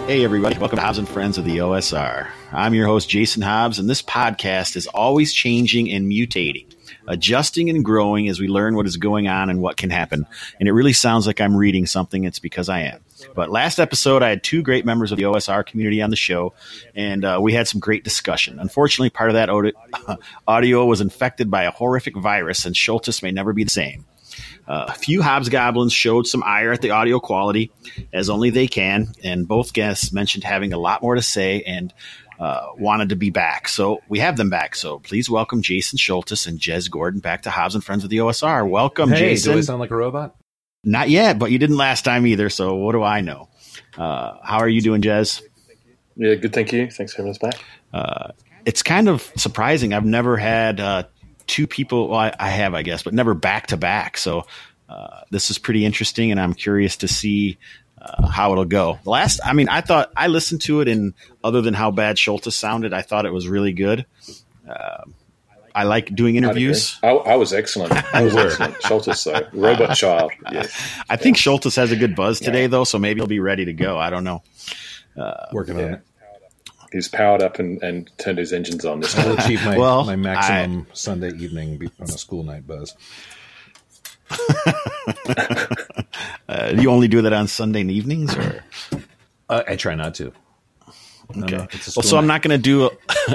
Hey everybody, welcome to Hobbs and Friends of the OSR. I'm your host Jason Hobbs, and this podcast is always changing and mutating, adjusting and growing as we learn what is going on and what can happen. And it really sounds like I'm reading something. It's because I am. But last episode, I had two great members of the OSR community on the show, and we had some great discussion. Unfortunately, part of that audio was infected by a horrific virus, and Schultes may never be the same. A few Hobgoblins showed some ire at the audio quality, as only they can, and both guests mentioned having a lot more to say and wanted to be back. So we have them back. So please welcome Jason Schultes and Jez Gordon back to Hobbs and Friends of the OSR. Welcome, Jason. Do I sound like a robot? Not yet, but you didn't last time either, so what do I know? How are you doing, Jez? Yeah, good, thank you. Thanks for having us back. It's kind of surprising. I've never had two people, well, I have, I guess, but never back-to-back. So this is pretty interesting, and I'm curious to see how it'll go. I thought I listened to it, and other than how bad Schultes sounded, I thought it was really good. I like doing interviews. I was excellent. Schultes, though. Robot child. Yes. I think Schultes has a good buzz today, though, so maybe he'll be ready to go. I don't know. Working on it. He's powered up and turned his engines on this I'll time. achieve my maximum Sunday evening on a school night buzz. You only do that on Sunday evenings, or I try not to. Okay. So I'm not going to do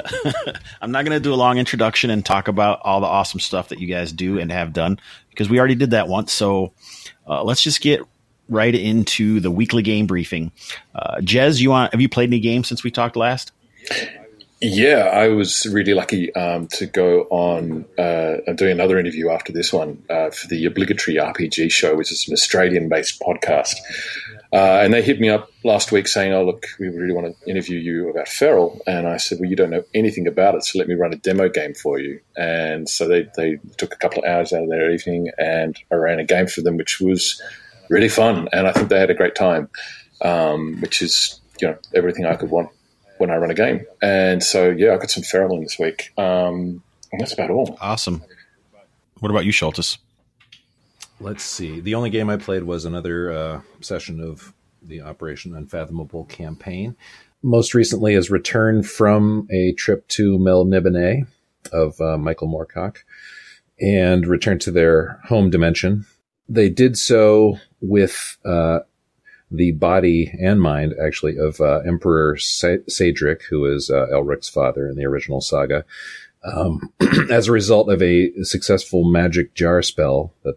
a long introduction and talk about all the awesome stuff that you guys do and have done, because we already did that once. So let's just get right into the weekly game briefing. Jez, have you played any games since we talked last? Yeah, I was really lucky to go on and do another interview after this one for the Obligatory RPG Show, which is an Australian-based podcast. And they hit me up last week saying, oh, look, we really want to interview you about Feral. And I said, well, you don't know anything about it, so let me run a demo game for you. And so they took a couple of hours out of their evening, and I ran a game for them, which was really fun. And I think they had a great time, which is, everything I could want when I run a game. And so, I got some Feral in this week. And that's about all. Awesome. What about you, Schultes? Let's see. The only game I played was another session of the Operation Unfathomable campaign. Most recently is Return from a Trip to Melniboné of Michael Moorcock, and Return to their home dimension. They did so with the body and mind, actually, of Emperor Cedric, who is Elric's father in the original saga, as a result of a successful magic jar spell that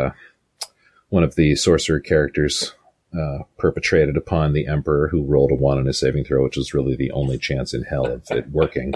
one of the sorcerer characters perpetrated upon the Emperor, who rolled a 1 on his saving throw, which was really the only chance in hell of it working.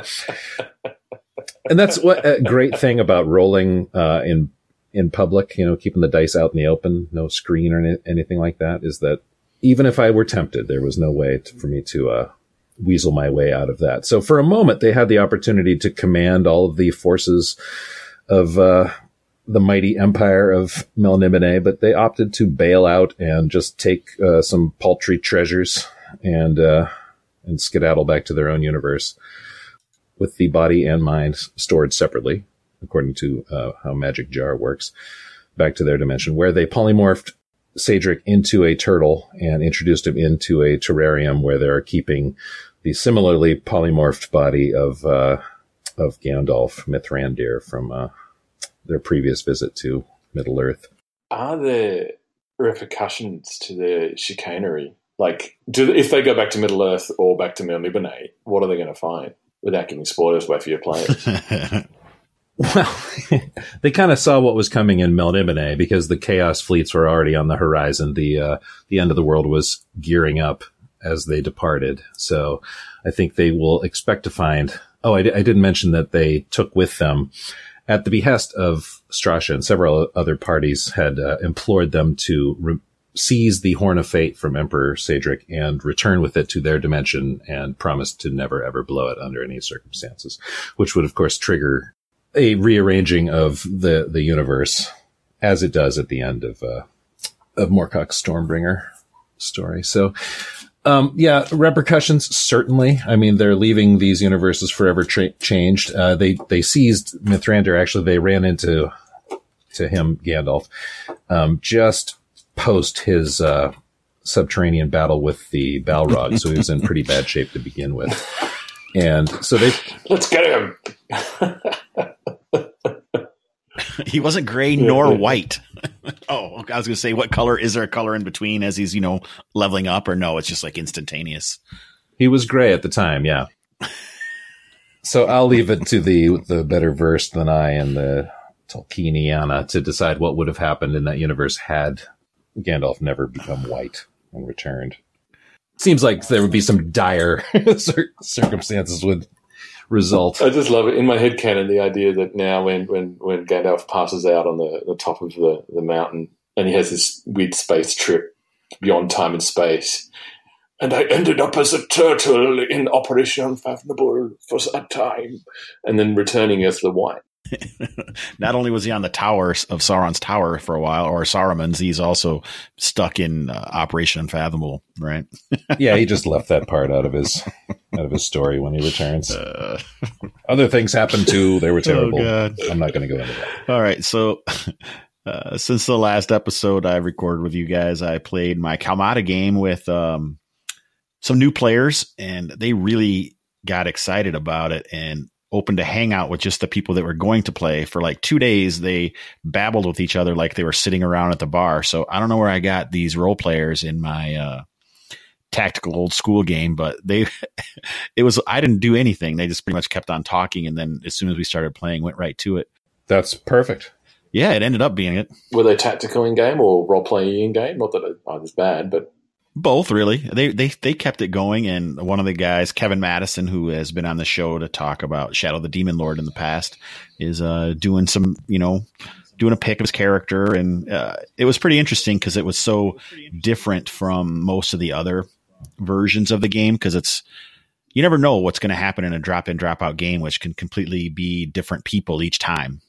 And that's what a great thing about rolling in public, keeping the dice out in the open, no screen or anything like that, is that even if I were tempted, there was no way for me to weasel my way out of that. So for a moment, they had the opportunity to command all of the forces of the mighty empire of Melniboné, but they opted to bail out and just take some paltry treasures and skedaddle back to their own universe with the body and mind stored separately, according to how Magic Jar works, back to their dimension, where they polymorphed Cedric into a turtle and introduced him into a terrarium where they're keeping the similarly polymorphed body of Gandalf Mithrandir from their previous visit to Middle-earth. Are there repercussions to their chicanery? Like, if they go back to Middle-earth or back to Melniboné, what are they going to find? Without giving spoilers away for your players. Well, they kind of saw what was coming in Melniboné because the Chaos fleets were already on the horizon. The end of the world was gearing up as they departed. So I think they will expect to find... Oh, I didn't mention that they took with them, at the behest of Strasha and several other parties, had implored them to seize the Horn of Fate from Emperor Cedric and return with it to their dimension, and promised to never, ever blow it under any circumstances, which would, of course, trigger a rearranging of the universe, as it does at the end of Moorcock's Stormbringer story. So, repercussions, certainly. I mean, they're leaving these universes forever changed. They seized Mithrandir. Actually, they ran into him, Gandalf, just post his subterranean battle with the Balrog, so he was in pretty bad shape to begin with. And so let's get him. He wasn't gray nor white. Oh, I was going to say, what color is there? A color in between as he's leveling up, or no? It's just like instantaneous. He was gray at the time, yeah. So I'll leave it to the better versed than I and the Tolkieniana to decide what would have happened in that universe had Gandalf never become white and returned. Seems like there would be some dire circumstances would result. I just love it. In my head canon, the idea that now when Gandalf passes out on the top of the mountain and he has this weird space trip beyond time and space, and I ended up as a turtle in Operation Unfathomable for a time, and then returning as the White. Not only was he on the tower of Sauron's tower for a while, or Saruman's, he's also stuck in Operation Unfathomable, right? Yeah, he just left that part out of his story when he returns. Other things happened too. They were terrible. Oh, I'm not going to go into that. All right, so since the last episode I recorded with you guys, I played my Kalmata game with some new players, and they really got excited about it and opened a hangout with just the people that were going to play. For like 2 days. They babbled with each other like they were sitting around at the bar. So I don't know where I got these role players in my tactical old school game, but I didn't do anything. They just pretty much kept on talking. And then as soon as we started playing, went right to it. That's perfect. Yeah, it ended up being it. Were they tactical in game or role playing in game? Not that it was bad, but both, really. They kept it going, and one of the guys, Kevin Madison, who has been on the show to talk about Shadow the Demon Lord in the past, is doing some, doing a pick of his character, and it was pretty interesting because it was so different from most of the other versions of the game, because you never know what's going to happen in a drop-in, drop-out game, which can completely be different people each time,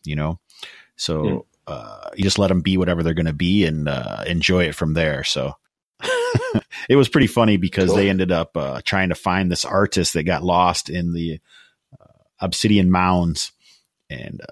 So you just let them be whatever they're going to be and enjoy it from there. So it was pretty funny because They ended up trying to find this artist that got lost in the Obsidian Mounds. And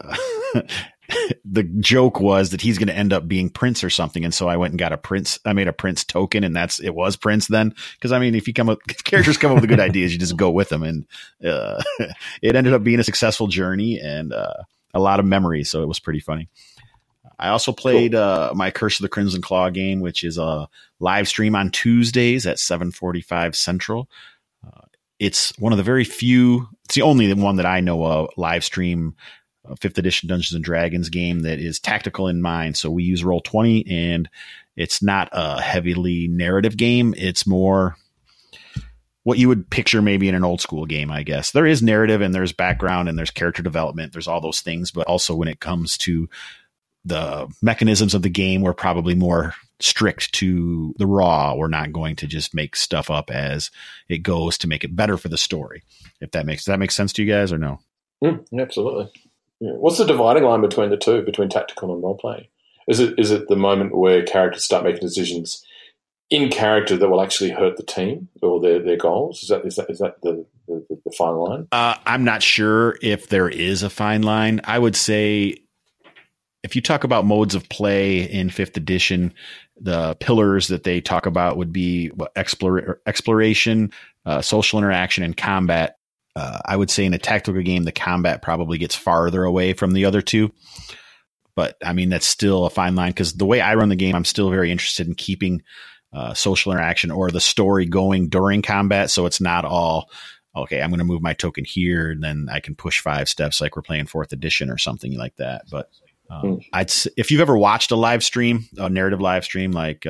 the joke was that he's going to end up being Prince or something. And so I went and got I made a Prince token, and it was Prince then. Because I mean, if characters come up with good ideas, you just go with them. And it ended up being a successful journey and a lot of memories. So it was pretty funny. I also played my Curse of the Crimson Claw game, which is a live stream on Tuesdays at 7:45 Central. It's one of the very few, it's the only one that I know of, live stream 5th edition Dungeons and Dragons game that is tactical in mind. So we use Roll20, and it's not a heavily narrative game. It's more what you would picture maybe in an old school game, I guess. There is narrative and there's background and there's character development. There's all those things. But also when it comes to the mechanisms of the game, we're probably more strict to the raw. We're not going to just make stuff up as it goes to make it better for the story. Does that make sense to you guys or no? Absolutely. Yeah. What's the dividing line between the two, between tactical and role playing? Is it the moment where characters start making decisions in character that will actually hurt the team or their goals? Is that the fine line? I'm not sure if there is a fine line. I would say, if you talk about modes of play in 5th edition, the pillars that they talk about would be exploration, social interaction, and combat. I would say in a tactical game, the combat probably gets farther away from the other two. But, I mean, that's still a fine line, because the way I run the game, I'm still very interested in keeping social interaction or the story going during combat. So it's not all, okay, I'm going to move my token here, and then I can push 5 steps like we're playing 4th edition or something like that. But if you've ever watched a live stream, a narrative live stream like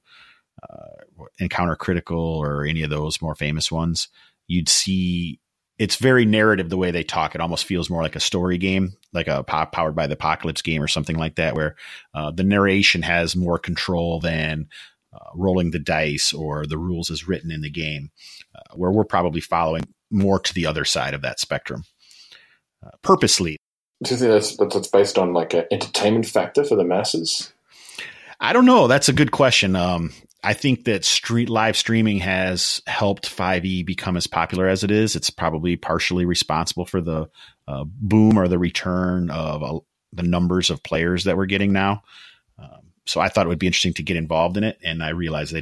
Encounter Critical or any of those more famous ones, you'd see it's very narrative the way they talk. It almost feels more like a story game, like a Powered by the Apocalypse game or something like that, where the narration has more control than rolling the dice or the rules as written in the game, where we're probably following more to the other side of that spectrum purposely. Do you think that's based on like an entertainment factor for the masses? I don't know. That's a good question. I think that live streaming has helped 5e become as popular as it is. It's probably partially responsible for the boom or the return of the numbers of players that we're getting now. So I thought it would be interesting to get involved in it. And I realized they didn't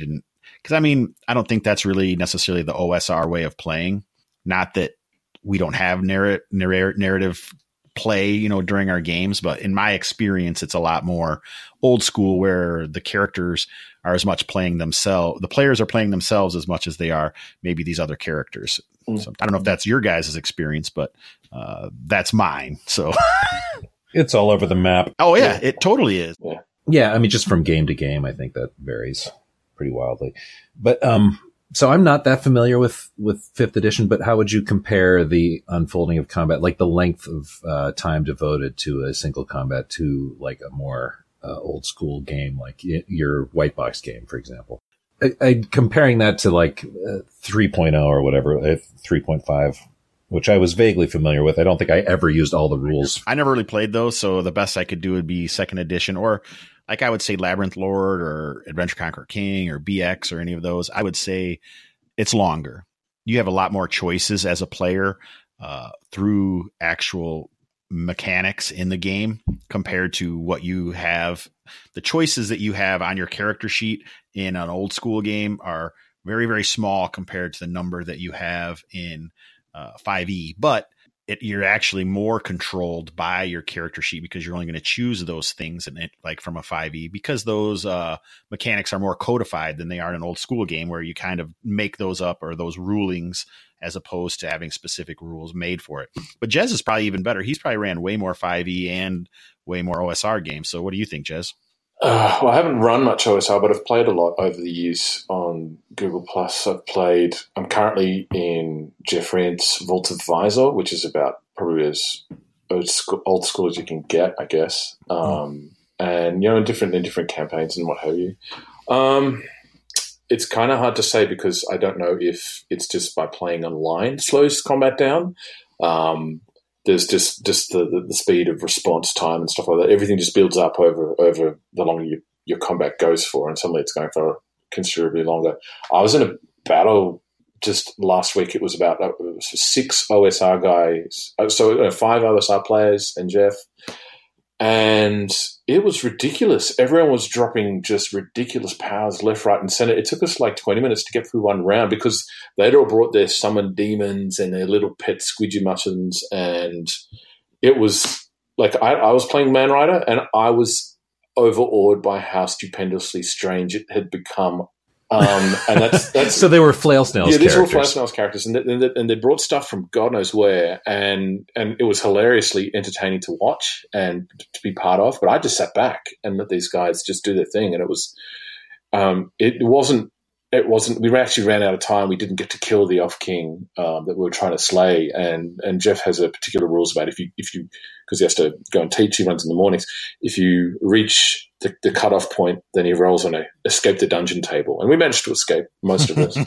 Because, I mean, I don't think that's really necessarily the OSR way of playing. Not that we don't have narrative play, you know, during our games, but in my experience, it's a lot more old school where the characters are as much playing themselves. The players are playing themselves as much as they are maybe these other characters. So I don't know if that's your guys' experience, but that's mine. So it's all over the map. Oh yeah, it totally is. Yeah. I mean, just from game to game, I think that varies pretty wildly, but, so I'm not that familiar with 5th edition, but how would you compare the unfolding of combat, like the length of time devoted to a single combat to like a more old school game, like your white box game, for example? Comparing that to like 3.0 or whatever, 3.5, which I was vaguely familiar with. I don't think I ever used all the rules. I never really played those, so the best I could do would be 2nd edition, or like I would say Labyrinth Lord or Adventure Conqueror King or BX or any of those. I would say it's longer. You have a lot more choices as a player through actual mechanics in the game compared to what you have. The choices that you have on your character sheet in an old school game are very, very small compared to the number that you have in 5e. But you're actually more controlled by your character sheet because you're only going to choose those things in it, like from a 5e, because those mechanics are more codified than they are in an old school game where you kind of make those up, or those rulings, as opposed to having specific rules made for it. But Jez is probably even better. He's probably ran way more 5e and way more OSR games. So what do you think, Jez? Well, I haven't run much OSR, but I've played a lot over the years on Google+. I'm currently in Jeff Rand's Vault of Visor, which is about probably as old school as you can get, I guess. And, you know, in different campaigns and what have you. It's kind of hard to say because I don't know if it's just by playing online slows combat down. There's just the speed of response time and stuff like that. Everything just builds up over the longer your combat goes for, and suddenly it's going for considerably longer. I was in a battle just last week. It was about 6 OSR guys, so 5 OSR players and Jeff, and it was ridiculous. Everyone was dropping just ridiculous powers left, right, and center. It took us like 20 minutes to get through one round because they'd all brought their summoned demons and their little pet squidgy muttons, and it was like I was playing Man Rider, and I was overawed by how stupendously strange it had become. And that's so they were Flail Snails. Yeah, these were Flail Snails characters, and they brought stuff from God knows where, and it was hilariously entertaining to watch and to be part of. But I just sat back and let these guys just do their thing, and it was, it wasn't. We actually ran out of time. We didn't get to kill the Elf King that we were trying to slay, and Jeff has a particular rules about if you because he has to go and teach. He runs in the mornings. If you reach the cutoff point, then he rolls on a escape the dungeon table, and we managed to escape, most of us.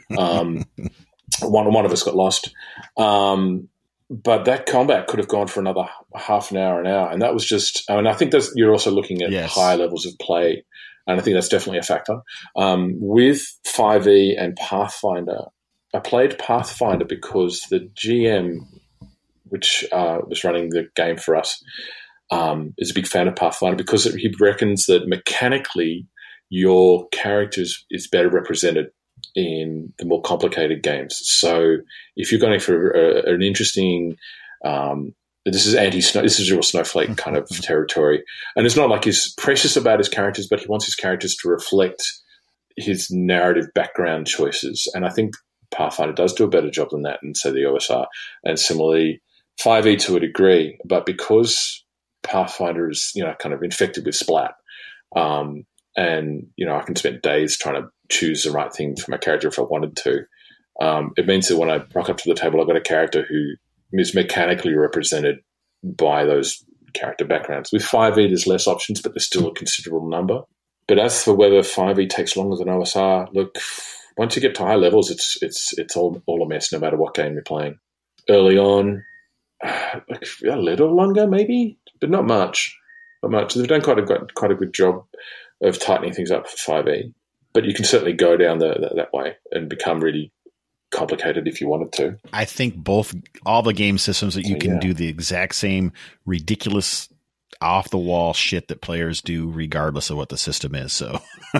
One of us got lost, but that combat could have gone for another half an hour, and that was just. I mean, I think you're also looking at high levels of play. And I think that's definitely a factor. With 5e and Pathfinder, I played Pathfinder because the GM, which was running the game for us, is a big fan of Pathfinder because he reckons that mechanically your character is better represented in the more complicated games. So if you're going for an interesting this is real snowflake kind of territory. And it's not like he's precious about his characters, but he wants his characters to reflect his narrative background choices. And I think Pathfinder does do a better job than that, and so the OSR. And similarly, 5e to a degree, but because Pathfinder is, kind of infected with splat, and, I can spend days trying to choose the right thing for my character if I wanted to. It means that when I rock up to the table, I've got a character who is mechanically represented by those character backgrounds. With 5e, there's less options, but there's still a considerable number. But as for whether 5e takes longer than OSR, look, once you get to high levels, it's all a mess, no matter what game you're playing. Early on, a little longer maybe, but not much. Not much. They've done quite a good job of tightening things up for 5e, but you can certainly go down that way and become really complicated if you wanted to. I think all the game systems that you can do the exact same ridiculous off the wall shit that players do regardless of what the system is. So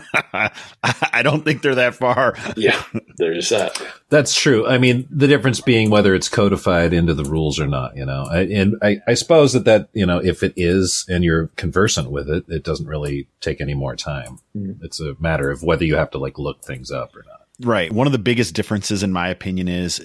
I don't think they're that far. Yeah, there is that. That's true. I mean, the difference being whether it's codified into the rules or not, I suppose that, if it is and you're conversant with it, it doesn't really take any more time. It's a matter of whether you have to look things up or not. Right. One of the biggest differences, in my opinion, is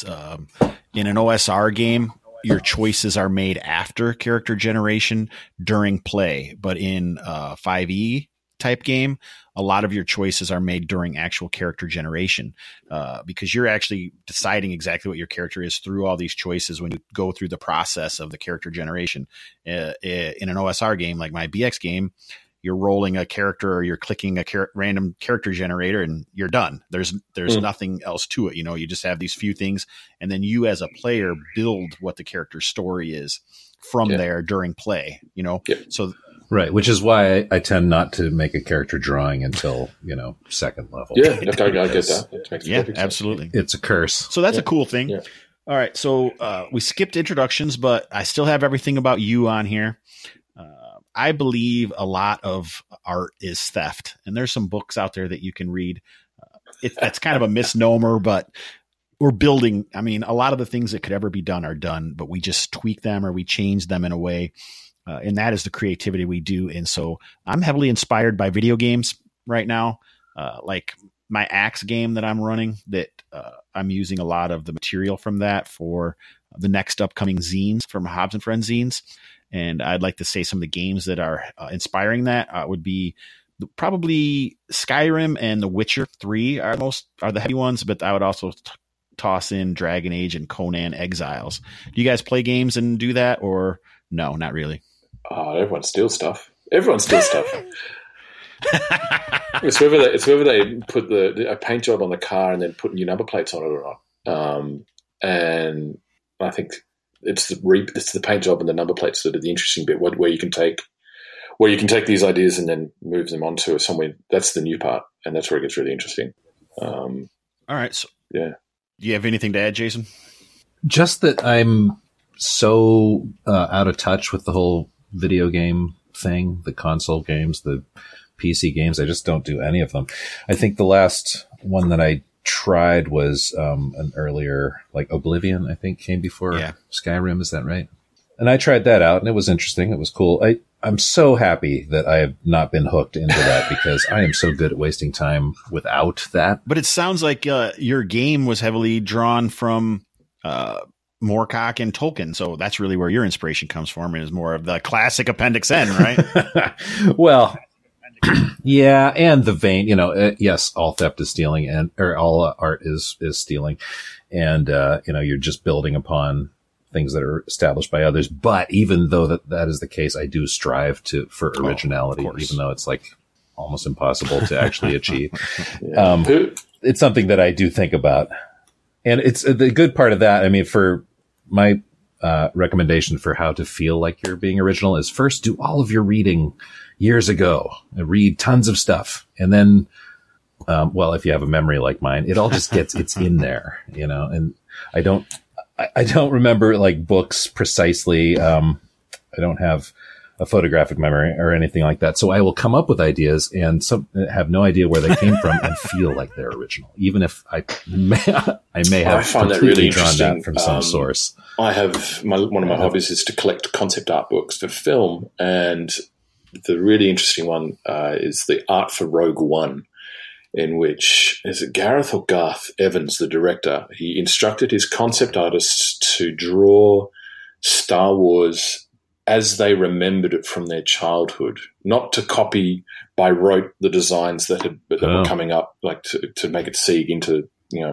in an OSR game, your choices are made after character generation during play. But in a 5e type game, a lot of your choices are made during actual character generation because you're actually deciding exactly what your character is through all these choices when you go through the process of the character generation. In an OSR game, like my BX game, you're rolling a character or you're clicking a random character generator and you're done. There's nothing else to it. You just have these few things, and then you as a player build what the character's story is from there during play, So right, which is why I tend not to make a character drawing until, second level. Yeah, I get that. That makes perfect sense. Absolutely. It's a curse. So that's a cool thing. Yeah. All right, so we skipped introductions, but I still have everything about you on here. I believe a lot of art is theft, and there's some books out there that you can read. That's kind of a misnomer, but we're building. I mean, a lot of the things that could ever be done are done, but we just tweak them or we change them in a way. And that is the creativity we do. And so I'm heavily inspired by video games right now. Like my Axe game that I'm running, that I'm using a lot of the material from that for the next upcoming zines from Hobbs and Friends zines. And I'd like to say some of the games that are inspiring that would be probably Skyrim and The Witcher 3 are the heavy ones, but I would also toss in Dragon Age and Conan Exiles. Do you guys play games and do that, or no, not really? Everyone steals stuff. Everyone steals stuff. It's whether they put a paint job on the car and then put new number plates on it or not. And I think it's the paint job and the number plates that are the interesting bit, where you can take these ideas and then move them onto somewhere. That's the new part, and that's where it gets really interesting. All right. So, yeah. Do you have anything to add, Jason? Just that I'm so out of touch with the whole video game thing, the console games, the PC games. I just don't do any of them. I think the last one that I tried was an earlier, Oblivion, I think, came before Skyrim. Is that right? And I tried that out, and it was interesting. It was cool. I'm so happy that I have not been hooked into that because I am so good at wasting time without that. But it sounds like your game was heavily drawn from Moorcock and Tolkien, so that's really where your inspiration comes from. It is more of the classic Appendix N, right? Well, yeah, and the vein, yes, all theft is stealing, or all art is stealing, and you're just building upon things that are established by others. But even though that is the case, I do strive for originality, even though it's almost impossible to actually achieve. It's something that I do think about, and it's the good part of that. I mean, for my recommendation for how to feel like you're being original is first do all of your reading years ago, read tons of stuff. And then, if you have a memory like mine, it all just it's in there, and I don't remember books precisely. I don't have a photographic memory or anything like that. So I will come up with ideas and have no idea where they came from and feel like they're original, even if I may have completely drawn that from some source. I have one of my hobbies is to collect concept art books for film, and the really interesting one is the Art for Rogue One, in which is it Gareth or Garth Evans, the director. He instructed his concept artists to draw Star Wars as they remembered it from their childhood, not to copy by rote the designs that were coming up, to make it seeg into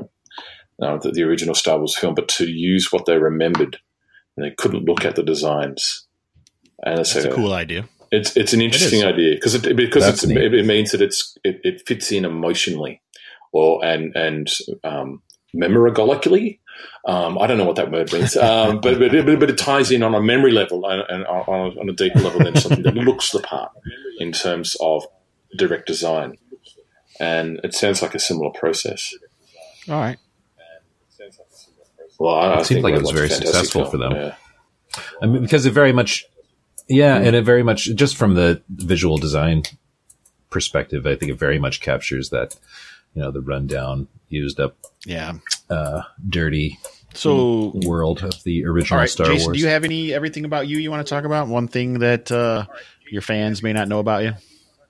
the original Star Wars film, but to use what they remembered, and they couldn't look at the designs. And that's a cool idea. It's an interesting idea because it means that it fits in emotionally, and memorologically. I don't know what that word means, but it ties in on a memory level and on a deeper level than something that looks the part in terms of direct design. And it sounds like a similar process. All right. Well, it seemed like it was very successful for them. Yeah. I mean, because it very much Yeah, and it very much, just from the visual design perspective, I think it very much captures that, the rundown, used up, dirty world of the original Star Jason, Wars. Do you have everything about you want to talk about? One thing that your fans may not know about you?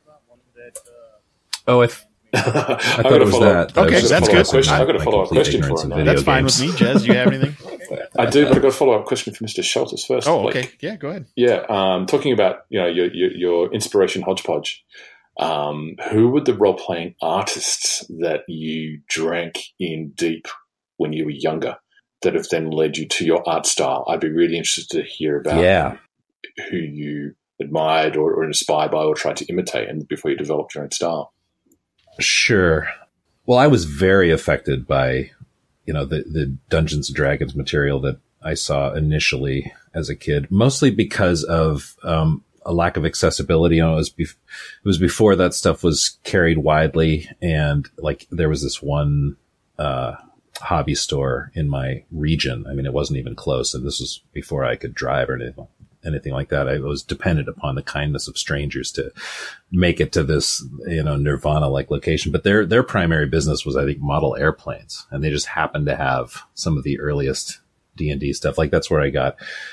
Oh, I thought it was that. Okay, that's good. I've got a follow-up question for him. That's fine with me, Jez. Do you have anything? I do, but I've got a follow-up question for Mr. Shelters first. Oh, okay. Yeah, go ahead. Yeah, talking about your inspiration hodgepodge. Who were the role-playing artists that you drank in deep when you were younger that have then led you to your art style? I'd be really interested to hear about who you admired or inspired by or tried to imitate, and before you developed your own style. Sure. Well, I was very affected by, the Dungeons and Dragons material that I saw initially as a kid, mostly because of a lack of accessibility. It was before that stuff was carried widely, and like there was this one hobby store in my region. I mean, it wasn't even close, and this was before I could drive or anything like that. I was dependent upon the kindness of strangers to make it to this, Nirvana-like location. But their primary business was, I think, model airplanes, and they just happened to have some of the earliest D&D stuff. Like that's where I got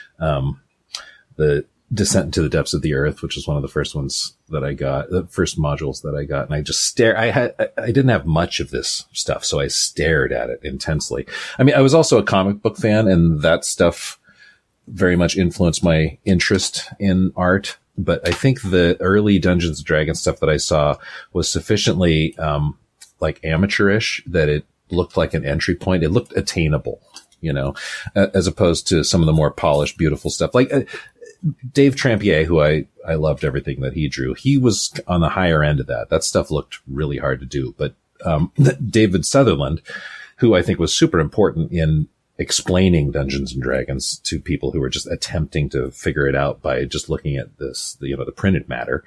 the Descent into the Depths of the Earth, which was one of the first ones that I got, the first modules that I got. And I just I didn't have much of this stuff, so I stared at it intensely. I mean, I was also a comic book fan, and that stuff very much influenced my interest in art. But I think the early Dungeons and Dragons stuff that I saw was sufficiently like amateurish that it looked like an entry point. It looked attainable, as opposed to some of the more polished, beautiful stuff. Like Dave Trampier, who I loved everything that he drew. He was on the higher end of that. That stuff looked really hard to do. But David Sutherland, who I think was super important in explaining Dungeons and Dragons to people who were just attempting to figure it out by just looking at the printed matter.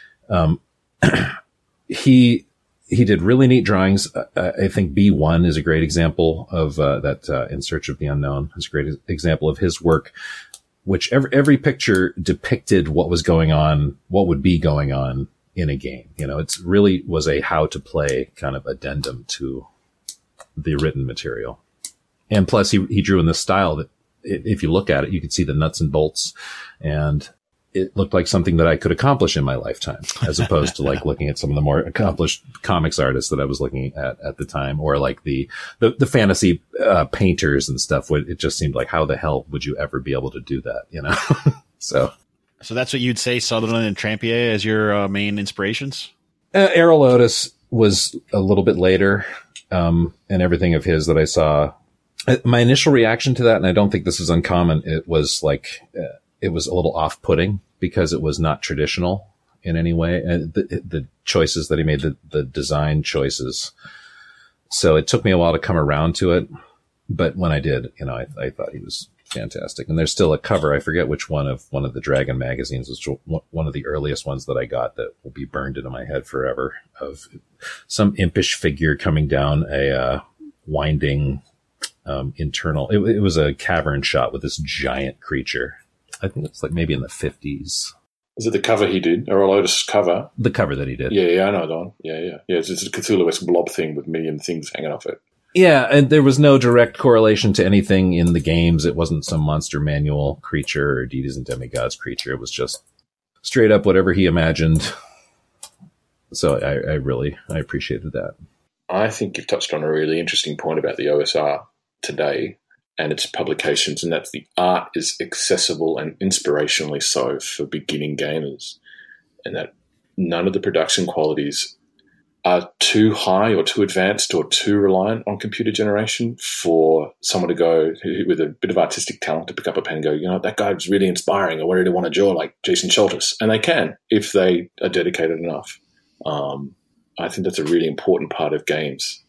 He did really neat drawings. I think B1 is a great example of that. In Search of the Unknown is a great example of his work, which every picture depicted what was going on, what would be going on in a game. It really was a how to play kind of addendum to the written material. And plus he drew in this style that if you look at it, you could see the nuts and bolts, and it looked like something that I could accomplish in my lifetime, as opposed to like looking at some of the more accomplished comics artists that I was looking at the time, or like the fantasy painters and stuff. It just seemed like, how the hell would you ever be able to do that? So that's what you'd say, Sutherland and Trampier as your main inspirations? Errol Otis was a little bit later, and everything of his that I saw. My initial reaction to that, and I don't think this is uncommon, it was like, it was a little off-putting because it was not traditional in any way. And the choices that he made, the design choices. So it took me a while to come around to it. But when I did, I thought he was fantastic. And there's still a cover. I forget which one of the Dragon magazines, was one of the earliest ones that I got that will be burned into my head forever, of some impish figure coming down a winding internal. It was a cavern shot with this giant creature. I think it's like maybe in the 50s. Is it the cover he did, Errol Otis' cover? The cover that he did. Yeah, I know that one. Yeah. It's a Cthulhu-esque blob thing with a million things hanging off it. Yeah, and there was no direct correlation to anything in the games. It wasn't some monster manual creature or deities and demigods creature. It was just straight up whatever he imagined. So I appreciated that. I think you've touched on a really interesting point about the OSR today and its publications, and that the art is accessible and inspirationally so for beginning gamers, and that none of the production qualities are too high or too advanced or too reliant on computer generation for someone to go with a bit of artistic talent to pick up a pen and go, that guy was really inspiring. I really want to draw like Jason Shelters. And they can, if they are dedicated enough. I think that's a really important part of games.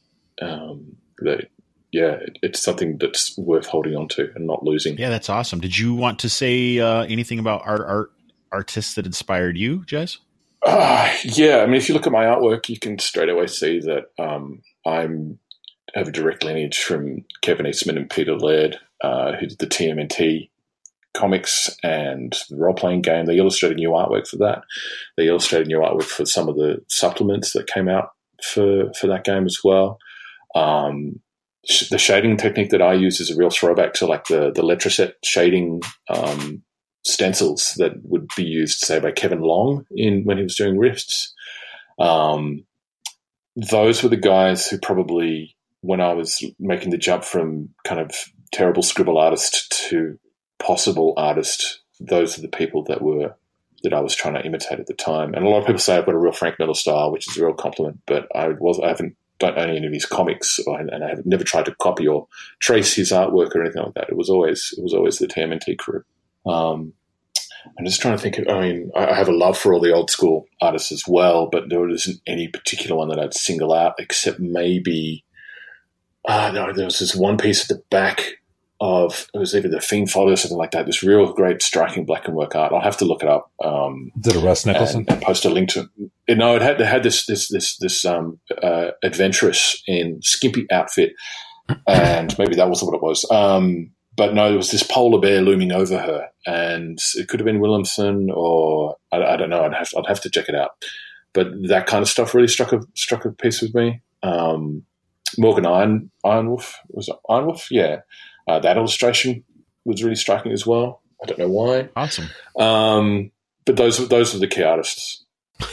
It's something that's worth holding on to and not losing. Yeah, that's awesome. Did you want to say anything about artists that inspired you, Jez? Yeah. I mean, if you look at my artwork, you can straight away see that I have a direct lineage from Kevin Eastman and Peter Laird, who did the TMNT comics and the role-playing game. They illustrated new artwork for that. They illustrated new artwork for some of the supplements that came out for that game as well. The shading technique that I use is a real throwback to like the Letraset shading stencils that would be used, say, by Kevin Long when he was doing Rifts. Those were the guys who probably, when I was making the jump from kind of terrible scribble artist to possible artist, those are the people that I was trying to imitate at the time. And a lot of people say I've got a real Frank Miller style, which is a real compliment, but I don't own any of his comics, and I have never tried to copy or trace his artwork or anything like that. It was always the TMNT crew. I'm just trying to think. I have a love for all the old school artists as well, but there isn't any particular one that I'd single out, except maybe no, there was this one piece at the back of, it was either the Fiend Folly or something like that. This real great striking black and work art. I'll have to look it up. Did it Russ Nicholson? And post a link to it. No, it had this adventurous in skimpy outfit, and maybe that was what it was. But no, there was this polar bear looming over her, and it could have been Williamson, or I don't know. I'd have to check it out. But that kind of stuff really struck a piece with me. Morgan Ironwolf, was it Ironwolf? Yeah, that illustration was really striking as well. I don't know why. Awesome. But those were the key artists.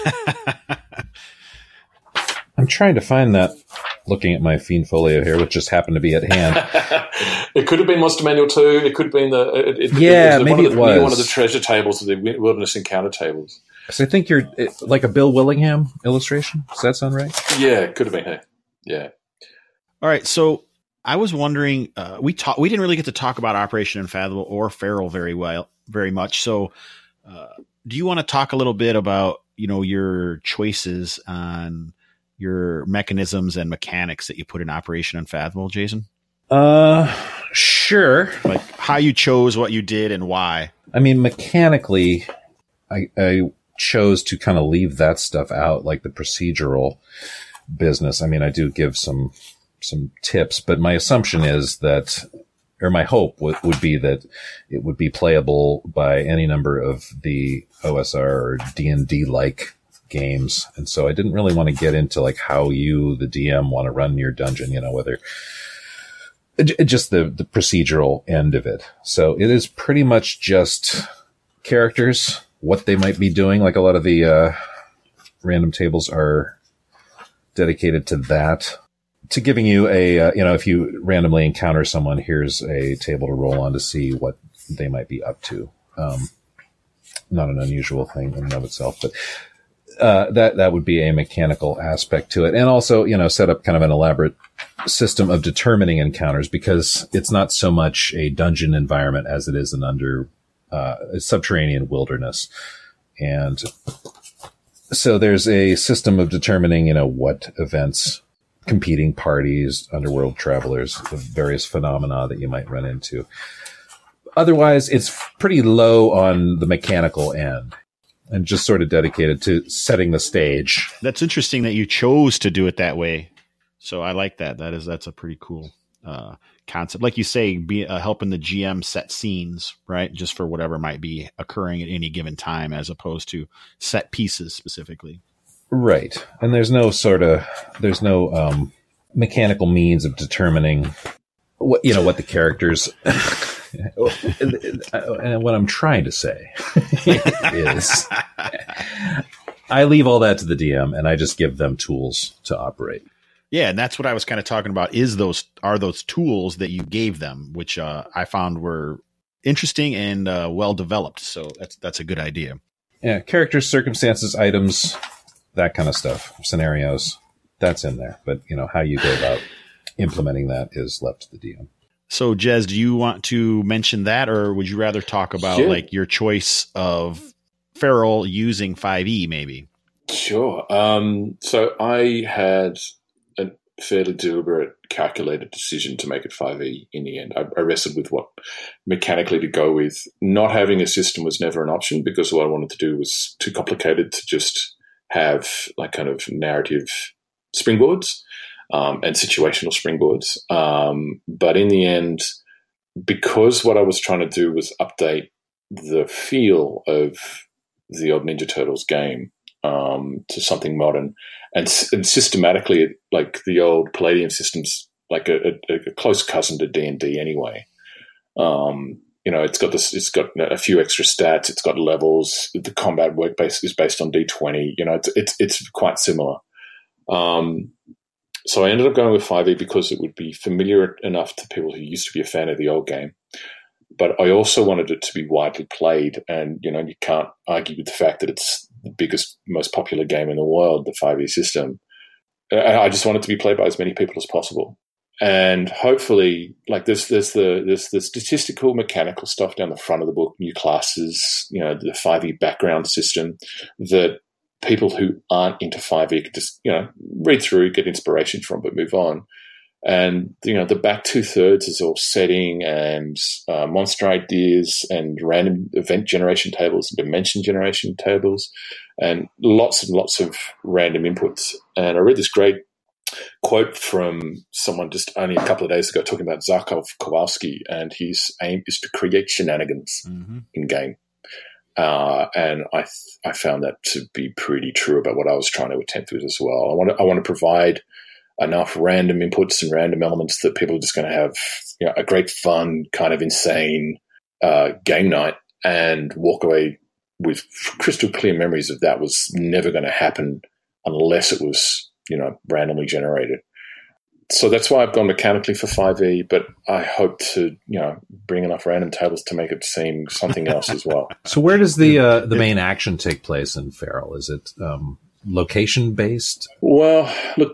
I'm trying to find that, looking at my Fiend Folio here, which just happened to be at hand. It could have been Monster Manual 2. It could have been maybe it was one of the treasure tables, the Wilderness Encounter tables. So I think you're like a Bill Willingham illustration. Does that sound right? Yeah, it could have been her. Yeah. All right. So I was wondering, we didn't really get to talk about Operation Unfathomable or Feral very much. So do you want to talk a little bit about, your choices on your mechanisms and mechanics that you put in Operation Unfathomable, Jason? Sure. Like how you chose what you did and why. I mean, mechanically, I chose to kind of leave that stuff out, like the procedural business. I mean, I do give some tips, but my assumption is that, or my hope would be that it would be playable by any number of the OSR or D&D like games. And so I didn't really want to get into like how you, the DM, want to run your dungeon, whether just the procedural end of it. So it is pretty much just characters, what they might be doing. Like a lot of the random tables are dedicated to that, to giving you if you randomly encounter someone, here's a table to roll on to see what they might be up to. Not an unusual thing in and of itself, but that would be a mechanical aspect to it. And also, set up kind of an elaborate system of determining encounters, because it's not so much a dungeon environment as it is a subterranean wilderness. And so there's a system of determining, what events, competing parties, underworld travelers, the various phenomena that you might run into. Otherwise, it's pretty low on the mechanical end and just sort of dedicated to setting the stage. That's interesting that you chose to do it that way. So I like that. That's a pretty cool concept. Like you say, helping the GM set scenes, right? Just for whatever might be occurring at any given time, as opposed to set pieces specifically. Right. And there's no mechanical means of determining what the characters, and what I'm trying to say is I leave all that to the DM and I just give them tools to operate. Yeah. And that's what I was kind of talking about, are those tools that you gave them, which I found were interesting and well developed. So that's a good idea. Yeah. Characters, circumstances, items, that kind of stuff, scenarios, that's in there. But, how you go about implementing that is left to the DM. So, Jez, do you want to mention that, or would you rather talk about like your choice of Feral using 5e maybe? Sure. So I had a fairly deliberate, calculated decision to make it 5e in the end. I wrestled with what mechanically to go with. Not having a system was never an option, because what I wanted to do was too complicated to just have like kind of narrative springboards and situational springboards. But in the end, because what I was trying to do was update the feel of the old Ninja Turtles game to something modern, and systematically, like the old Palladium systems, like a close cousin to D&D anyway. It's got a few extra stats. It's got levels. The combat work is based on D20. It's quite similar. So I ended up going with 5e because it would be familiar enough to people who used to be a fan of the old game. But I also wanted it to be widely played, and you can't argue with the fact that it's the biggest, most popular game in the world, the 5e system. I just want it to be played by as many people as possible. And hopefully, like there's the statistical, mechanical stuff down the front of the book, new classes, the 5e background system that people who aren't into 5e could just, read through, get inspiration from, but move on. And, the back 2/3 is all setting and monster ideas and random event generation tables and dimension generation tables and lots of random inputs. And I read this great quote from someone just only a couple of days ago talking about Zarkov Kowalski, and his aim is to create shenanigans in game. And I found that to be pretty true about what I was trying to attempt with as well. I want to provide enough random inputs and random elements that people are just going to have a great fun, kind of insane game night and walk away with crystal clear memories of that was never going to happen unless it was, randomly generated. So that's why I've gone mechanically for 5e, but I hope to, bring enough random tables to make it seem something else as well. So where does the main action take place in Feral? Is it location based? Well, look,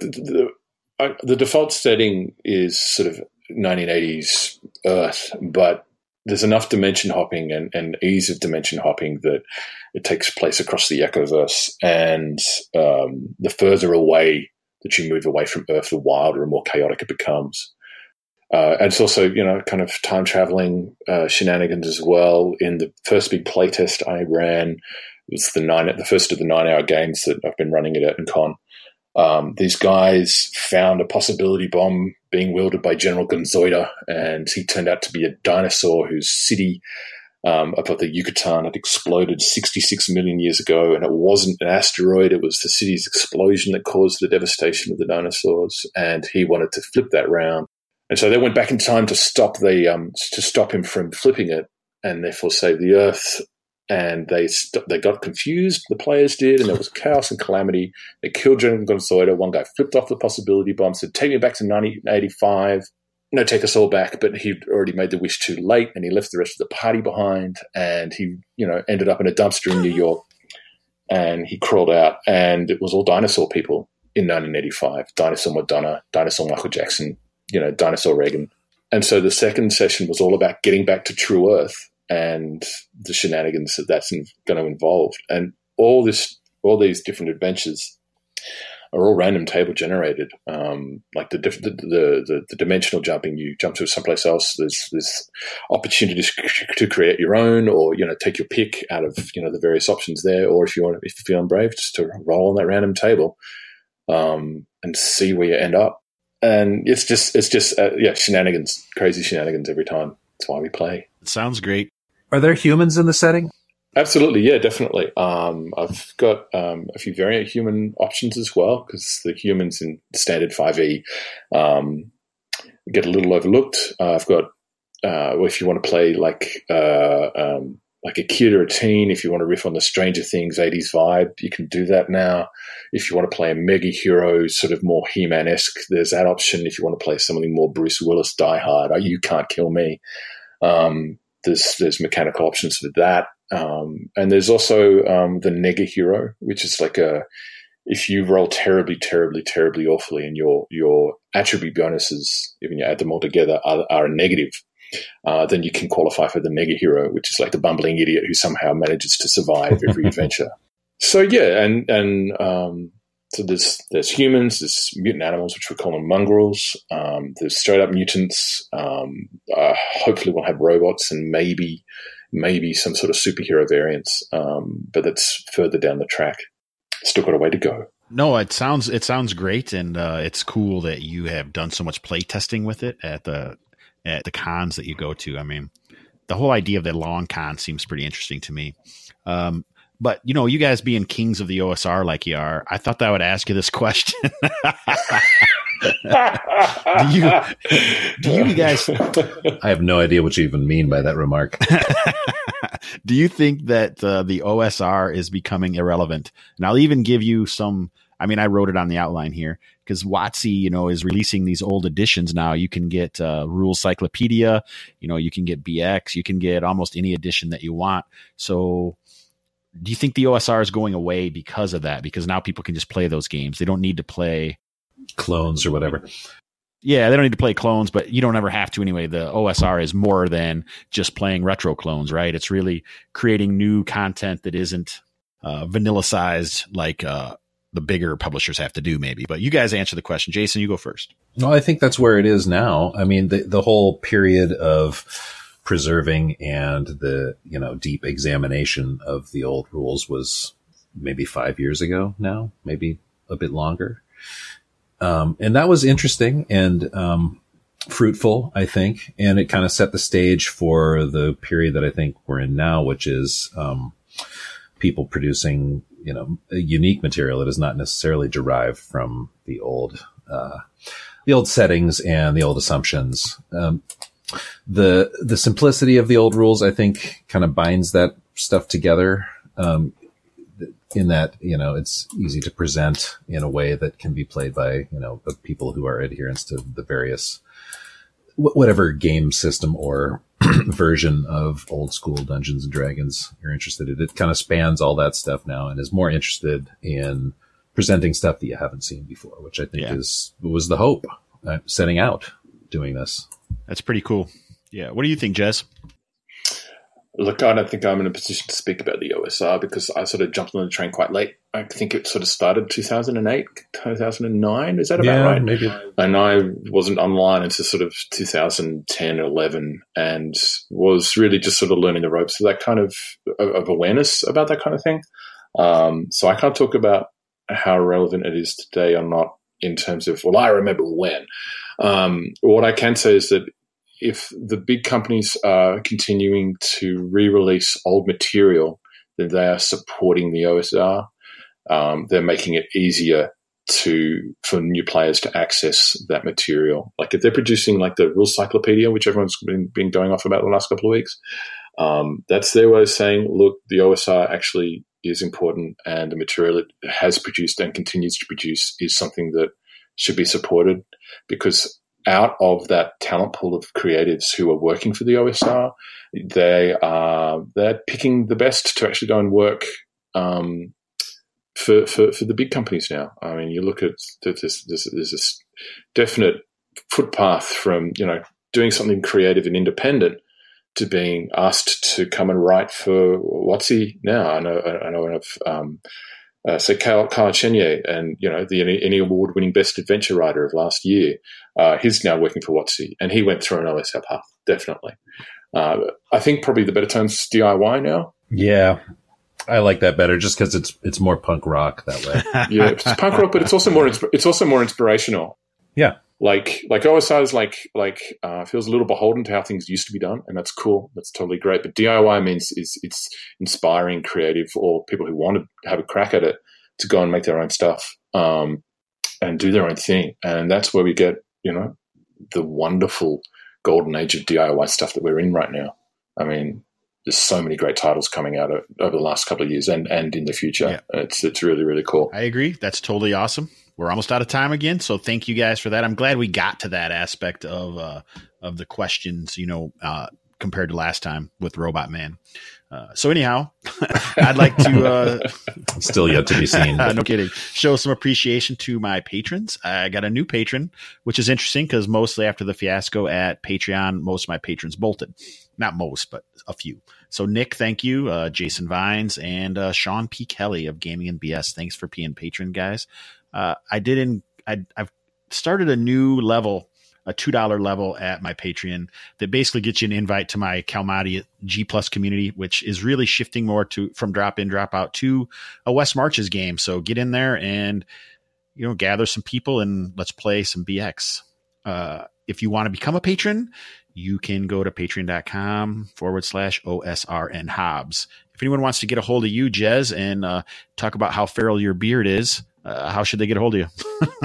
the default setting is sort of 1980s Earth, but there's enough dimension hopping and ease of dimension hopping that it takes place across the Echoverse, and the further away that you move away from Earth, the wilder and more chaotic it becomes. And it's also, kind of time-traveling shenanigans as well. In the first big playtest I ran, it was the first of the 9-hour games that I've been running at EtonCon. These guys found a possibility bomb being wielded by General Gonzoida, and he turned out to be a dinosaur whose city above the Yucatan had exploded 66 million years ago, and it wasn't an asteroid, it was the city's explosion that caused the devastation of the dinosaurs, and he wanted to flip that round. And so they went back in time to stop him from flipping it, and therefore save the Earth. And they got confused, the players did, and there was chaos and calamity. They killed General Gonzoida. One guy flipped off the possibility bomb, said, "Take me back to 1985. No, take us all back." But he'd already made the wish too late, and he left the rest of the party behind. And he, ended up in a dumpster in New York. And he crawled out, and it was all dinosaur people in 1985. Dinosaur Madonna, Dinosaur Michael Jackson, Dinosaur Reagan. And so the second session was all about getting back to true Earth and the shenanigans that's going to involve. And all these different adventures are all random table generated. Like the dimensional jumping, you jump to someplace else. There's opportunities to create your own, or take your pick out of the various options there. Or if you're feeling brave, just to roll on that random table and see where you end up. And it's just shenanigans, crazy shenanigans every time. That's why we play. It sounds great. Are there humans in the setting? Absolutely, yeah, definitely. I've got a few variant human options as well, because the humans in standard 5e get a little overlooked. I've got, if you want to play like a kid or a teen, if you want to riff on the Stranger Things 80s vibe, you can do that now. If you want to play a mega hero, sort of more He-Man-esque, there's that option. If you want to play something more Bruce Willis, Die Hard, You Can't Kill Me, there's mechanical options for that. And there's also the Nega Hero, which is like if you roll terribly, terribly, terribly awfully and your attribute bonuses, even you add them all together, are negative, then you can qualify for the Nega Hero, which is like the bumbling idiot who somehow manages to survive every adventure. So yeah, and so there's humans, there's mutant animals, which we call them mongrels. There's straight up mutants. Hopefully we'll have robots and maybe some sort of superhero variants, but that's further down the track. Still got a way to go. No, it sounds great, and it's cool that you have done so much play testing with it at the at the cons that you go to. I mean, the whole idea of that long con seems pretty interesting to me. But, you guys being kings of the OSR like you are, I thought that I would ask you this question. do you guys... I have no idea what you even mean by that remark. Do you think that the OSR is becoming irrelevant? And I'll even give you some... I mean, I wrote it on the outline here because WotC, is releasing these old editions now. You can get Rules Cyclopedia, you can get BX, you can get almost any edition that you want. So do you think the OSR is going away because of that? Because now people can just play those games. They don't need to play clones or whatever. Yeah, they don't need to play clones, but you don't ever have to anyway. The OSR is more than just playing retro clones, right? It's really creating new content that isn't vanilla-sized like the bigger publishers have to do maybe. But you guys answer the question. Jason, you go first. No, I think that's where it is now. I mean, the whole period of preserving and the, deep examination of the old rules was maybe 5 years ago now, maybe a bit longer. And that was interesting and fruitful, I think. And it kind of set the stage for the period that I think we're in now, which is people producing, a unique material that is not necessarily derived from the old settings and the old assumptions. The simplicity of the old rules, I think, kind of binds that stuff together. In that, it's easy to present in a way that can be played by, the people who are adherents to the various, whatever game system or version of old school Dungeons and Dragons you're interested in. It kind of spans all that stuff now and is more interested in presenting stuff that you haven't seen before, which I think was the hope setting out doing this. That's pretty cool. Yeah. What do you think, Jez? Look, I don't think I'm in a position to speak about the OSR because I sort of jumped on the train quite late. I think it sort of started 2008, 2009. Is that about right? Maybe. And I wasn't online until sort of 2010 or 11 and was really just sort of learning the ropes of that kind of awareness about that kind of thing. So I can't talk about how relevant it is today or not in terms of, I remember when. What I can say is that if the big companies are continuing to re-release old material, then they are supporting the OSR. They're making it easier for new players to access that material. Like if they're producing like the Rules Cyclopedia, which everyone's been going off about the last couple of weeks, that's their way of saying, look, the OSR actually is important and the material it has produced and continues to produce is something that should be supported because out of that talent pool of creatives who are working for the OSR, they're picking the best to actually go and work for the big companies now. I mean, you look at there's this definite footpath from doing something creative and independent to being asked to come and write for WotC now. I know of Kyle Chenier and the any award-winning Best Adventure Writer of last year. He's now working for WotC, and he went through an OSR path. Definitely, I think probably the better term's DIY now. Yeah, I like that better, just because it's more punk rock that way. Yeah, it's punk rock, but it's also more inspirational. Yeah, like OSR is feels a little beholden to how things used to be done, and that's cool. That's totally great. But DIY means it's inspiring creative or people who want to have a crack at it to go and make their own stuff and do their own thing, and that's where we get the wonderful golden age of DIY stuff that we're in right now. I mean, there's so many great titles coming out over the last couple of years and in the future. Yeah. It's really, really cool. I agree. That's totally awesome. We're almost out of time again, so thank you guys for that. I'm glad we got to that aspect of the questions, compared to last time with Robot Man. So anyhow, I'd like to still yet to be seen. No kidding. Show some appreciation to my patrons. I got a new patron, which is interesting because mostly after the fiasco at Patreon, most of my patrons bolted. Not most, but a few. So Nick, thank you. Jason Vines and Sean P. Kelly of Gaming and BS. Thanks for being patron, guys. I've started a new level, a $2 level at my Patreon that basically gets you an invite to my Kalmati G Plus community, which is really shifting more from drop in, drop out to a West Marches game. So get in there and, gather some people and let's play some BX. if you want to become a patron, you can go to patreon.com/OSRN Hobbs. If anyone wants to get a hold of you, Jez, and talk about how feral your beard is, how should they get a hold of you?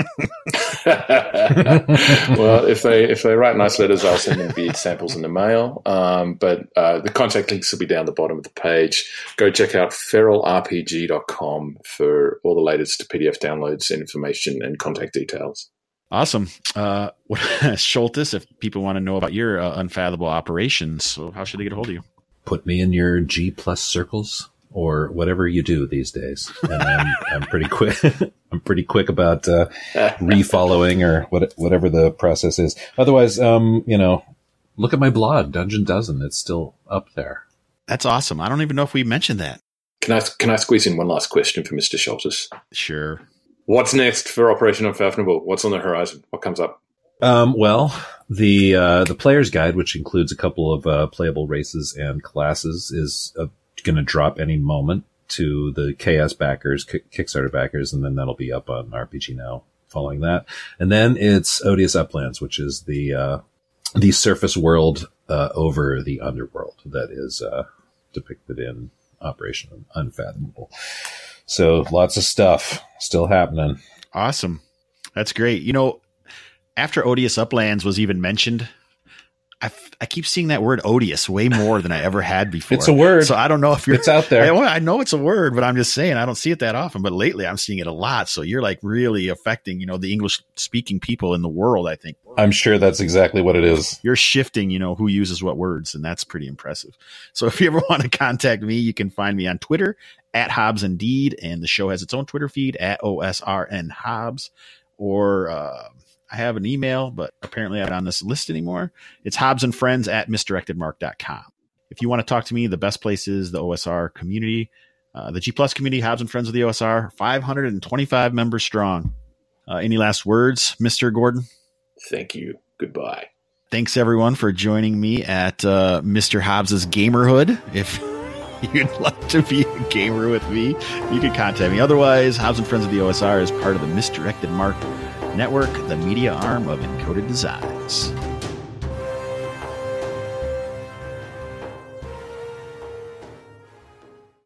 Well, if they write nice letters, I'll send them beard samples in the mail. But the contact links will be down the bottom of the page. Go check out feralrpg.com for all the latest PDF downloads, information, and contact details. Awesome. Schultes, if people want to know about your unfathomable operations, so how should they get a hold of you? Put me in your G+ circles or whatever you do these days. And I'm pretty quick. I'm pretty quick about refollowing or whatever the process is. Otherwise, look at my blog, Dungeon Dozen. It's still up there. That's awesome. I don't even know if we mentioned that. Can I squeeze in one last question for Mr. Schultes? Sure. What's next for Operation Unfathomable? What's on the horizon? What comes up? Well, the player's guide, which includes a couple of playable races and classes, is going to drop any moment to the KS backers, Kickstarter backers, and then that'll be up on RPG Now following that. And then it's Odious Uplands, which is the surface world over the underworld that is depicted in Operation Unfathomable. So lots of stuff still happening. Awesome. That's great. After Odious Uplands was even mentioned, I keep seeing that word odious way more than I ever had before. It's a word. So I don't know if it's out there. I know it's a word, but I'm just saying I don't see it that often. But lately I'm seeing it a lot. So you're like really affecting, the English speaking people in the world, I think. I'm sure that's exactly what it is. You're shifting, who uses what words, and that's pretty impressive. So if you ever want to contact me, you can find me on Twitter @Hobbs Indeed, and the show has its own Twitter feed @OSRN Hobbs, or I have an email, but apparently I'm not on this list anymore. It's hobbsandfriends@misdirectedmark.com. If you want to talk to me, the best place is the OSR community, the G+ community, Hobbs and Friends of the OSR, 525 members strong. Any last words, Mr. Gordon? Thank you. Goodbye. Thanks, everyone, for joining me at Mr. Hobbs's Gamerhood. If you'd like to be a gamer with me, you can contact me. Otherwise, Hobbs and Friends of the OSR is part of the Misdirected Mark Network, the media arm of Encoded Designs.